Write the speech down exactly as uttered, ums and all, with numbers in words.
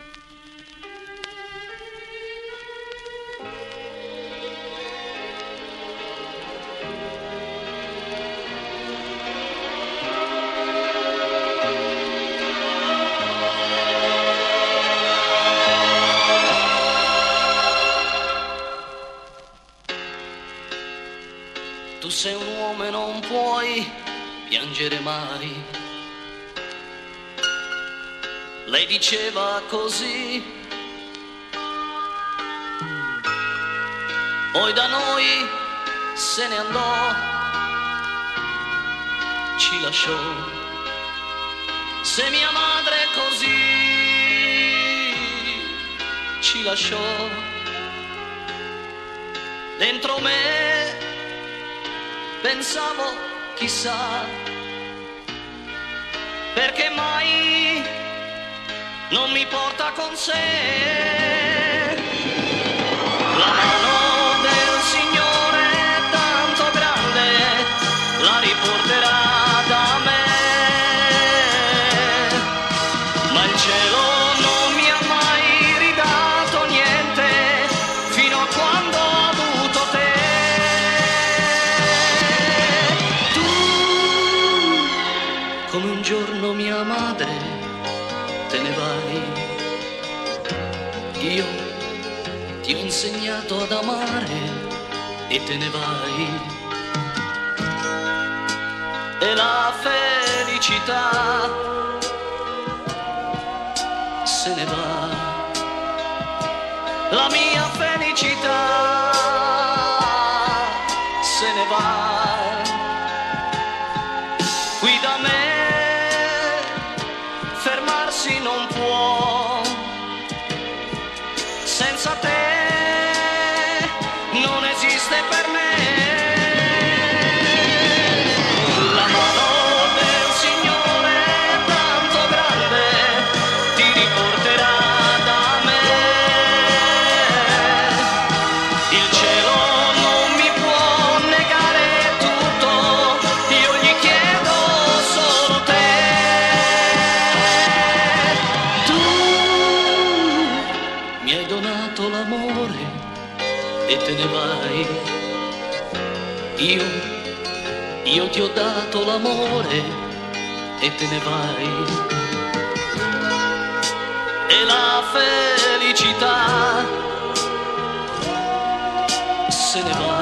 Tu sei un uomo e non puoi piangere mai. Lei diceva così. Poi da noi se ne andò, ci lasciò. Se mia madre così ci lasciò, dentro me pensavo, chissà, perché mai non mi porta con sé. La mano del Signore è tanto grande, la riporterà da me, ma il cielo non mi ha mai ridato niente fino a quando ho avuto te. Come un giorno mia madre te ne vai, io ti ho insegnato ad amare e te ne vai. E la felicità se ne va, la mia felicità se ne va. Qui da me fermarsi non può, senza te non esiste per me. La mano del Signore è tanto grande, ti riporterà da me. Il cielo non mi può negare tutto, io gli chiedo solo te. Mi hai donato l'amore e te ne vai. Io, io ti ho dato l'amore e te ne vai. E la felicità se ne va.